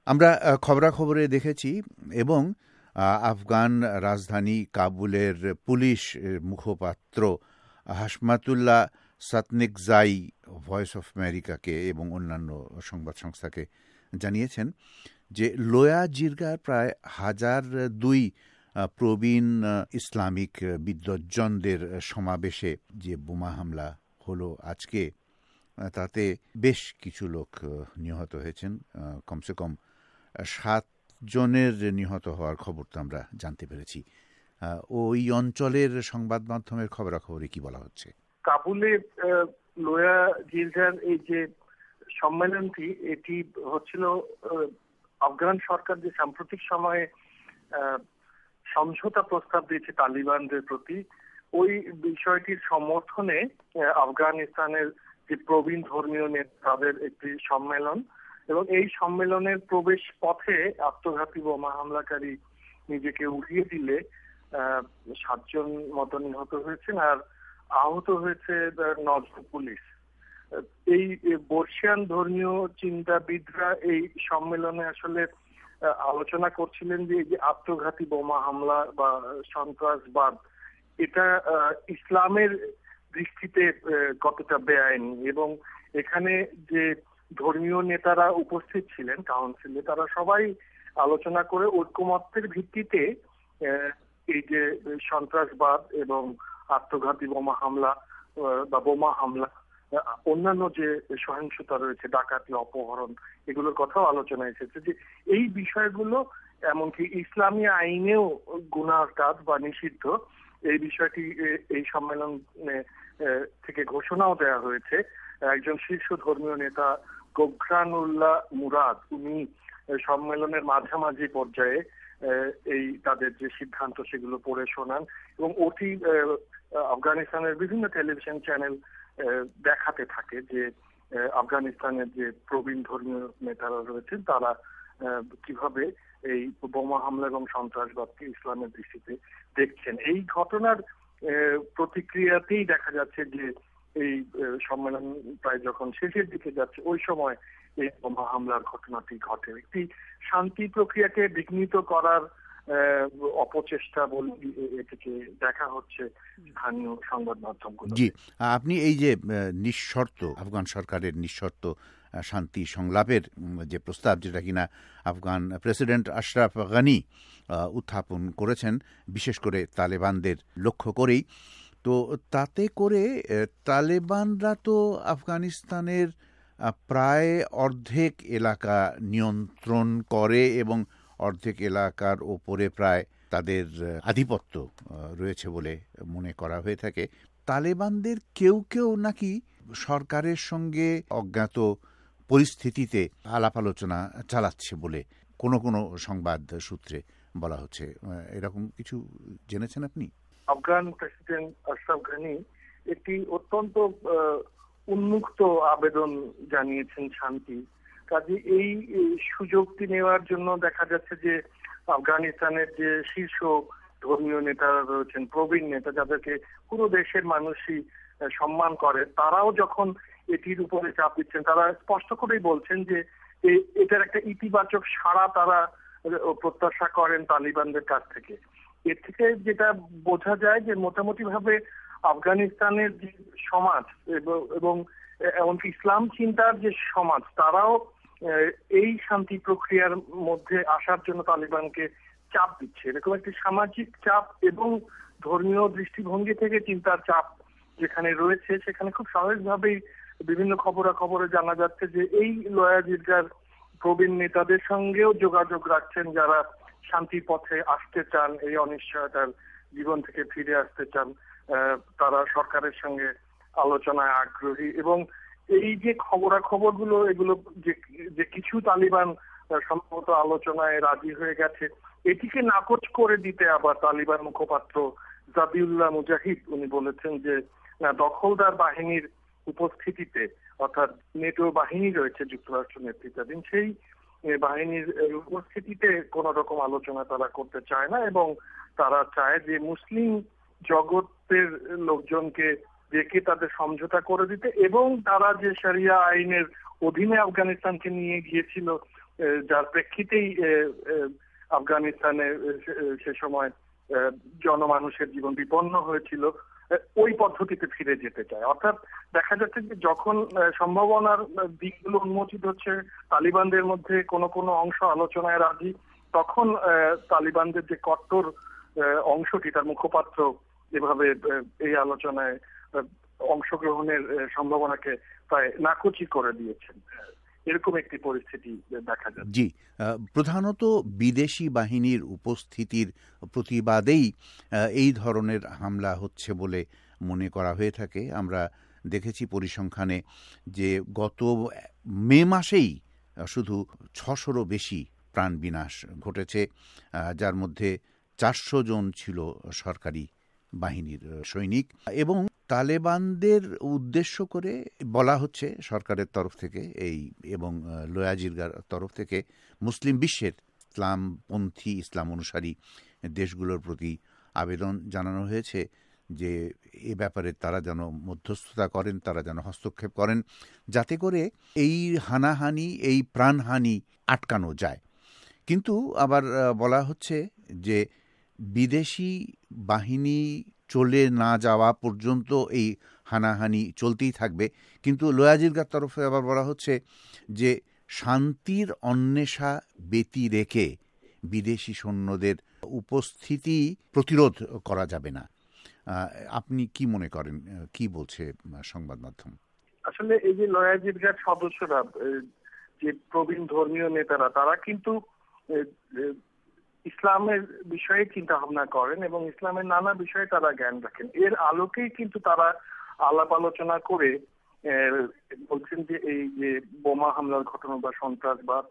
আমরা খবরাখবরে দেখেছি এবং আফগান রাজধানী কাবুলের পুলিশ মুখপাত্র হাশমাতুল্লাহ সাতনিকজাই ভয়েস অফ আমেরিকাকে এবং অন্যান্য সংবাদ সংস্থাকে জানিয়েছেন যে লোয়া জিরগার প্রায় 1002 প্রবীণ ইসলামিক বিদ্বজ্জনদের সমাবেশে যে বোমা হামলা হলো আজকে, তাতে বেশ কিছু লোক নিহত হয়েছেন। কমসে কম 7 জনের নিহত হওয়ার খবরটা আমরা জানতে পেরেছি। ওই অঞ্চলের সংবাদ মাধ্যমের খবরাখবরে কি বলা হচ্ছে? কাবুলে লোয়া জিরগার এই যে সম্মেলনটি, এটি হচ্ছিল আফগান সরকার যে সাম্প্রতিক সময়ে সমঝোতা প্রস্তাব দিয়েছে তালিবানদের প্রতি, ওই বিষয়টির সমর্থনে আফগানিস্তানের যে প্রবীণ ধর্মীয় নেতাদের একটি সম্মেলন, এবং এই সম্মেলনের প্রবেশ পথে আত্মঘাতী বোমা হামলাকারী নিজেকে উড়িয়ে দিলে 7 জন মতো নিহত হয়েছেন আর আহত হয়েছে 9 জন পুলিশ। এই বর্ষিয়ান ধর্মীয় চিন্তাবিদরা এই সম্মেলনে আসলে আলোচনা করছিলেন যে এই যে আত্মঘাতী বোমা হামলা বা সন্ত্রাসবাদ, এটা ইসলামের দৃষ্টিতে কতটা বেআইনি, এবং এখানে যে ধর্মীয় নেতারা উপস্থিত ছিলেন কাউন্সিলে, তারা সবাই আলোচনা করে ঐক্যমত্যের ভিত্তিতে এই যে সন্ত্রাসবাদ এবং আত্মঘাতী বোমা হামলা বা বোমা হামলা, অন্যান্য যে সহিংসতা রয়েছে, ডাকাতি, অপহরণ, এগুলোর কথাও আলোচনা এসেছে যে এই বিষয়গুলো এমনকি ইসলামী আইনেও গুনার কাজ বা নিষিদ্ধ। এই বিষয়টি এই সম্মেলনে থেকে ঘোষণাও দেওয়া হয়েছে। একজন শীর্ষ ধর্মীয় নেতা গোখরানুল্লাহ মুরাদ, উনি সম্মেলনের মাঝামাঝি পর্যায়ে এই তাদের যে সিদ্ধান্ত সেগুলো পড়ে শোনান, এবং ওটি আফগানিস্তানের বিভিন্ন টেলিভিশন চ্যানেল দেখাতে থাকে যে আফগানিস্তানের যে প্রবীণ ধর্মীয় নেতারা রয়েছেন তারা কিভাবে এই বোমা হামলা এবং সন্ত্রাসবাদকে ইসলামের দৃষ্টিতে দেখছেন। এই ঘটনার প্রতিক্রিয়াতেই দেখা যাচ্ছে যে এই সম্মেলন প্রায় যখন শেষের দিকে যাচ্ছে, ওই সময় এই বোমা হামলার ঘটনাটি ঘটে। একটি শান্তি প্রক্রিয়াকে বিঘ্নিত করার অপচেষ্টা বলে এটিকে দেখা হচ্ছে স্থানীয় সংবাদ মাধ্যমগুলো। জি, আপনি এই যে নিঃশর্ত আফগান সরকারের নিঃশর্ত শান্তি সংলাপের যে প্রস্তাব, যেটা কিনা আফগান প্রেসিডেন্ট আশরাফ গানি উত্থাপন করেছেন বিশেষ করে তালেবানদের লক্ষ্য করেই, তো তাতে করে তালেবানরা তো আফগানিস্তানের প্রায় অর্ধেক এলাকা নিয়ন্ত্রণ করে এবং অর্ধেক এলাকার ওপরে প্রায় তাদের আধিপত্য রয়েছে বলে মনে করা হয়ে থাকে। তালেবানদের কেউ কেউ নাকি সরকারের সঙ্গে অজ্ঞাত পরিস্থিতিতে আলাপ আলোচনা চালাচ্ছে বলে কোনো কোনো সংবাদ সূত্রে বলা হচ্ছে। এরকম কিছু জেনেছেন আপনি? আফগান প্রেসিডেন্ট আশরাফ গানি একটি অত্যন্ত উন্মুক্ত আবেদন জানিয়েছেন শান্তি। কাজে এই সুযোগটি নেওয়ার জন্য দেখা যাচ্ছে যে আফগানিস্তানের যে শীর্ষ ধর্মীয় নেতারা রয়েছেন, প্রবীণ নেতা, যাদেরকে পুরো দেশের মানুষই সম্মান করে, তারাও যখন এটির উপরে চাপ দিচ্ছেন, তারা স্পষ্ট করেই বলছেন যে এটার একটা ইতিবাচক সাড়া তারা প্রত্যাশা করেন তালিবানদের কাছ থেকে। এর থেকে যেটা বোঝা যায় যে মোটামুটি ভাবে আফগানিস্তানের যে সমাজ এবং এমনকি ইসলাম চিন্তার যে সমাজ, তারাও এই শান্তি প্রক্রিয়ার মধ্যে আসার জন্য তালিবানকে চাপ দিচ্ছে। এরকম একটি সামাজিক চাপ এবং ধর্মীয় দৃষ্টিভঙ্গি থেকে চিন্তার চাপ যেখানে রয়েছে, সেখানে খুব সহজভাবেই বিভিন্ন খবরাখবরে জানা যাচ্ছে যে এই লোয়া জিরগার প্রবীণ নেতাদের সঙ্গেও যোগাযোগ রাখছেন যারা শান্তির পথে আসতে চান, এই অনিশ্চয়তার জীবন থেকে ফিরে আসতে চান। তারা সরকারের সঙ্গে আলোচনায় আগ্রহী, এবং এই যে খবরাখবরগুলো, এগুলো যে কিছু তালিবান সম্ভবত আলোচনায় রাজি হয়ে গেছে, এটিকে নাকচ করে দিতে আবার তালিবান মুখপাত্র জাবিউল্লাহ মুজাহিদ উনি বলেছেন যে দখলদার বাহিনীর উপস্থিতিতে, অর্থাৎ নেটো বাহিনী রয়েছে যুক্তরাষ্ট্র নেতৃত্বাধীন, সেই বাহিনীর উপস্থিতিতে কোন রকম আলোচনা তারা করতে চায় না, এবং তারা চায় যে মুসলিম জগতের লোকজনকে ডেকে তাদের সমঝোতা করে দিতে, এবং তারা যে শরিয়া আইনের অধীনে আফগানিস্তানকে নিয়ে গিয়েছিল যার প্রেক্ষিতেই আফগানিস্তানে সে সময় জনমানুষের জীবন বিপন্ন হয়েছিল, ওই পদ্ধতিতে ফিরে যেতে চায়। অর্থাৎ দেখা যাচ্ছে যে যখন সম্ভাবনার দিকগুলো উন্মোচিত হচ্ছে, তালিবানদের মধ্যে কোনো কোনো অংশ আলোচনায় রাজি, তখন তালিবানদের যে কট্টর অংশটি, তার মুখপাত্র এভাবে এই আলোচনায় অংশগ্রহণের সম্ভাবনাকে প্রায় নাকচি করে দিয়েছেন। এরকম একটি পরিস্থিতি দেখা যাচ্ছে। জি, প্রধানত বিদেশি বাহিনীর উপস্থিতির প্রতিবাদেই এই ধরনের হামলা হচ্ছে বলে মনে করা হয়ে থাকে। আমরা দেখেছি পরিসংখ্যানে যে গত মে মাসেই শুধু 600-রও বেশি প্রাণ বিনাশ ঘটেছে, যার মধ্যে 400 জন ছিল সরকারি বাহিনীর সৈনিক। এবং তালেবানদের উদ্দেশ্য করে বলা হচ্ছে সরকারের তরফ থেকে এবং লোয়া জিরগার তরফ থেকে মুসলিম বিশ্বের ইসলামপন্থী, ইসলাম অনুসারী দেশগুলোর প্রতি আবেদন জানানো হয়েছে যে এ ব্যাপারে তারা যেন মধ্যস্থতা করেন, তারা যেন হস্তক্ষেপ করেন, যাতে করে এই হানাহানি, এই প্রাণহানি আটকানো যায়। কিন্তু আবার বলা হচ্ছে যে বিদেশি বাহিনী চলে না যাওয়া পর্যন্ত এই হানাহানি চলতেই থাকবে। কিন্তু লোয়া জিরগার তরফে আবার বলা হচ্ছে যে শান্তির অন্বেষা ব্যতি রেখে বিদেশি সৈন্যদের উপস্থিতি প্রতিরোধ করা যাবে না। আপনি কি মনে করেন, কি বলছে সংবাদ মাধ্যম? আসলে এই যে লোয়া জিরগার সদস্যরা, যে প্রবীণ ধর্মীয় নেতারা, তারা কিন্তু ইসলামের বিষয়ে চিন্তা ভাবনা করেন এবং ইসলামের নানা বিষয়ে তারা জ্ঞান রাখেন। এর আলোকেই কিন্তু তারা আলাপ আলোচনা করে বলছেন যে এই যে বোমা হামলার ঘটনা বা সন্ত্রাসবাদ,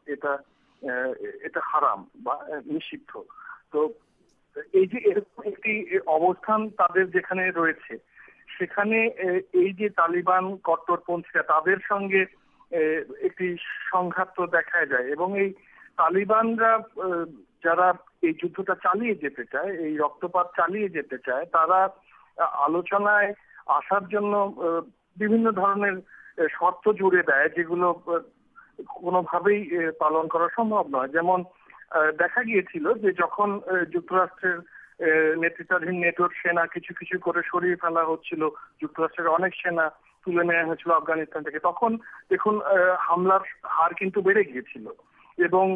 এটা হারাম বা নিষিদ্ধ। তো এই যে এরকম একটি অবস্থান তাদের যেখানে রয়েছে, সেখানে এই যে তালিবান কট্টরপন্থীরা, তাদের সঙ্গে একটি সংঘাত তো দেখা যায়। এবং এই তালিবানরা যারা এই যুদ্ধটা চালিয়ে যেতে চায়, এই রক্তপাত চালিয়ে যেতে চায়, তারা আলোচনায় আসার জন্য বিভিন্ন ধরনের শর্ত জুড়ে দেয়, যেগুলো কোনোভাবেই পালন করা সম্ভব নয়। যেমন দেখা গিয়েছিল যে যখন যুক্তরাষ্ট্রের নেতৃত্বাধীন নেটোর সেনা কিছু কিছু করে সরিয়ে ফেলা হচ্ছিল, যুক্তরাষ্ট্রের অনেক সেনা তুলে নেওয়া হয়েছিল আফগানিস্তান থেকে, তখন দেখুন হামলার হার কিন্তু বেড়ে গিয়েছিল। এবং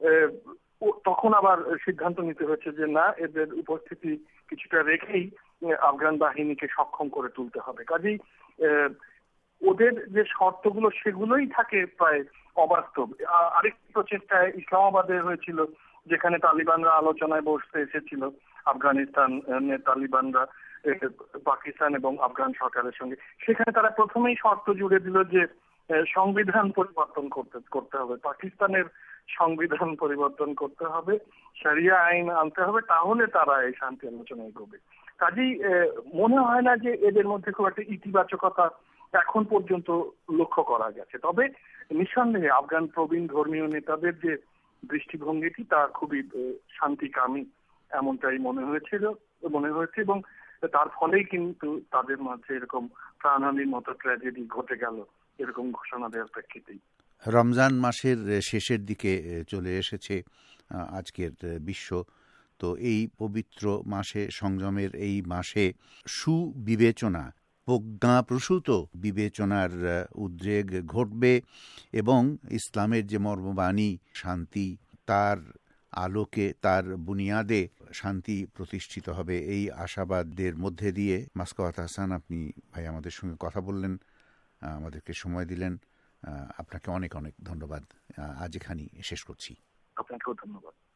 তখন আবার সিদ্ধান্ত নিতে হয়েছে যে না, এদের উপস্থিতি কিছুটা রেখেই আফগান বাহিনীকে সক্ষম করে তুলতে হবে। কাজেই ওদের যে শর্তগুলো, সেগুলোই থাকে প্রায় অবাস্তব। আরেকটি প্রচেষ্টায় ইসলামাবাদে হয়েছিল, যেখানে তালিবানরা আলোচনায় বসতে এসেছিল, আফগানিস্তান তালিবানরা পাকিস্তান এবং আফগান সরকারের সঙ্গে। সেখানে তারা প্রথমেই শর্ত জুড়ে দিল যে সংবিধান পরিবর্তন করতে হবে, পাকিস্তানের সংবিধান পরিবর্তন করতে হবে, শরিয়া আইন আনতে হবে, তাহলে তারা এই শান্তি আলোচনায় এগোবে। কাজেই মনে হয় না যে এদের মধ্যে খুব একটা ইতিবাচকতা এখন পর্যন্ত লক্ষ্য করা গেছে। তবে নিঃসন্দেহে আফগান প্রবীণ ধর্মীয় নেতাদের যে দৃষ্টিভঙ্গিটি, তা খুবই শান্তিকামী, এমনটাই মনে হয়েছে। এবং তার ফলেই কিন্তু তাদের মাঝে এরকম প্রাণহানির মতো ট্র্যাজেডি ঘটে গেল, এরকম ঘোষণা দেওয়ার প্রেক্ষিতেই। রমজান মাসের শেষের দিকে চলে এসেছে আজকের বিশ্ব। তো এই পবিত্র মাসে, সংযমের এই মাসে সুবিবেচনা, প্রজ্ঞাপ্রসূত বিবেচনার উদ্রেক ঘটবে এবং ইসলামের যে মর্মবাণী শান্তি, তার আলোকে, তার বুনিয়াদে শান্তি প্রতিষ্ঠিত হবে, এই আশাবাদের মধ্যে দিয়ে মাসকাওয়াত হাসান, আপনি ভাই আমাদের সঙ্গে কথা বললেন, আমাদেরকে সময় দিলেন। আপনাকে অনেক অনেক ধন্যবাদ। আজ এখানেই শেষ করছি। আপনাকেও ধন্যবাদ।